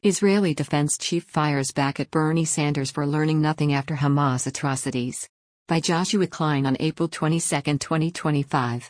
Israeli defense chief fires back at Bernie Sanders for learning nothing after Hamas atrocities. By Joshua Klein on April 22, 2025.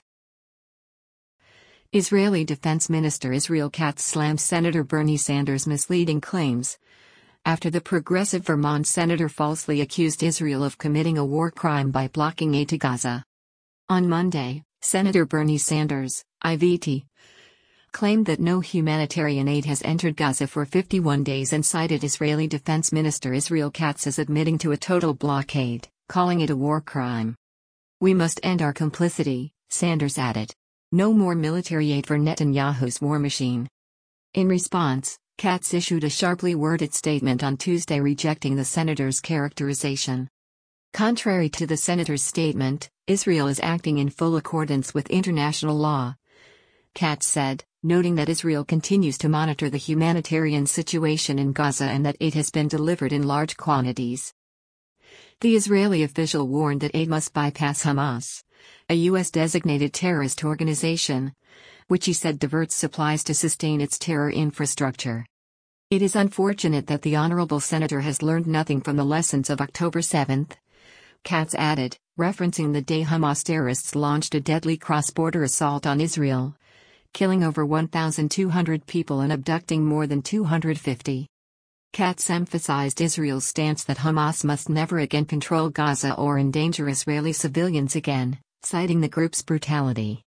Israeli Defense Minister Israel Katz slams Senator Bernie Sanders' misleading claims after the progressive Vermont senator falsely accused Israel of committing a war crime by blocking aid to Gaza. On Monday, Senator Bernie Sanders, IVT, claimed that no humanitarian aid has entered Gaza for 51 days and cited Israeli Defense Minister Israel Katz as admitting to a total blockade, calling it a war crime. "We must end our complicity," Sanders added. "No more military aid for Netanyahu's war machine." In response, Katz issued a sharply worded statement on Tuesday rejecting the senator's characterization. Contrary to the senator's statement, Israel is acting in full accordance with international law, Katz said, noting that Israel continues to monitor the humanitarian situation in Gaza and that aid has been delivered in large quantities. The Israeli official warned that aid must bypass Hamas, a U.S.-designated terrorist organization, which he said diverts supplies to sustain its terror infrastructure. "It is unfortunate that the honorable senator has learned nothing from the lessons of October 7, Katz added, referencing the day Hamas terrorists launched a deadly cross-border assault on Israel, killing over 1,200 people and abducting more than 250. Katz emphasized Israel's stance that Hamas must never again control Gaza or endanger Israeli civilians again, citing the group's brutality.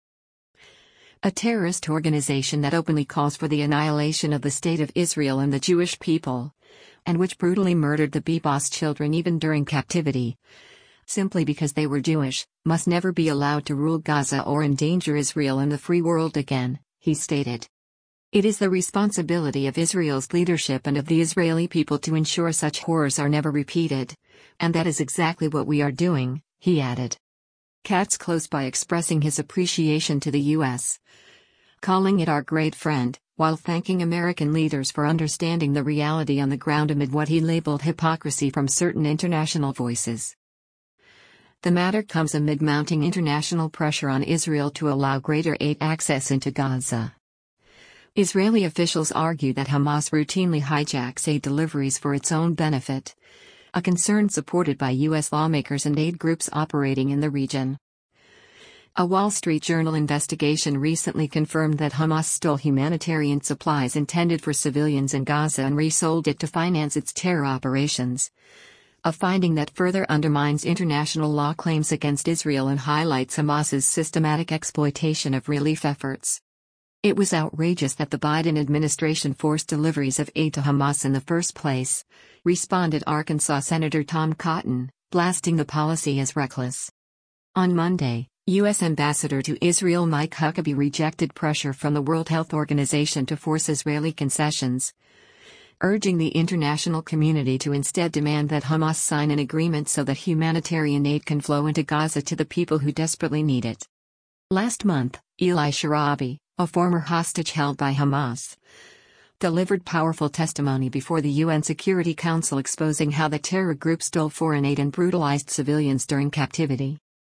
"A terrorist organization that openly calls for the annihilation of the State of Israel and the Jewish people, and which brutally murdered the Bebas children even during captivity, simply because they were Jewish, must never be allowed to rule Gaza or endanger Israel and the free world again," he stated. "It is the responsibility of Israel's leadership and of the Israeli people to ensure such horrors are never repeated, and that is exactly what we are doing," he added. Katz closed by expressing his appreciation to the U.S., calling it our great friend, while thanking American leaders for understanding the reality on the ground amid what he labeled hypocrisy from certain international voices. The matter comes amid mounting international pressure on Israel to allow greater aid access into Gaza. Israeli officials argue that Hamas routinely hijacks aid deliveries for its own benefit, a concern supported by U.S. lawmakers and aid groups operating in the region. A Wall Street Journal investigation recently confirmed that Hamas stole humanitarian supplies intended for civilians in Gaza and resold it to finance its terror operations, a finding that further undermines international law claims against Israel and highlights Hamas's systematic exploitation of relief efforts. "It was outrageous that the Biden administration forced deliveries of aid to Hamas in the first place," responded Arkansas Senator Tom Cotton, blasting the policy as reckless. On Monday, U.S. Ambassador to Israel Mike Huckabee rejected pressure from the World Health Organization to force Israeli concessions, urging the international community to instead demand that Hamas sign an agreement so that humanitarian aid can flow into Gaza to the people who desperately need it. Last month, Eli Sharabi, a former hostage held by Hamas, delivered powerful testimony before the UN Security Council exposing how the terror group stole foreign aid and brutalized civilians during captivity.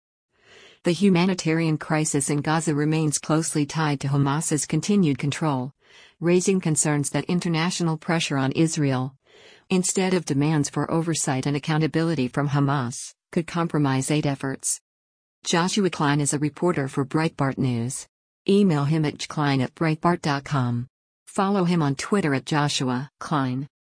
The humanitarian crisis in Gaza remains closely tied to Hamas's continued control, raising concerns that international pressure on Israel, instead of demands for oversight and accountability from Hamas, could compromise aid efforts. Joshua Klein is a reporter for Breitbart News. Email him at jklein@breitbart.com. Follow him on Twitter at Joshua Klein.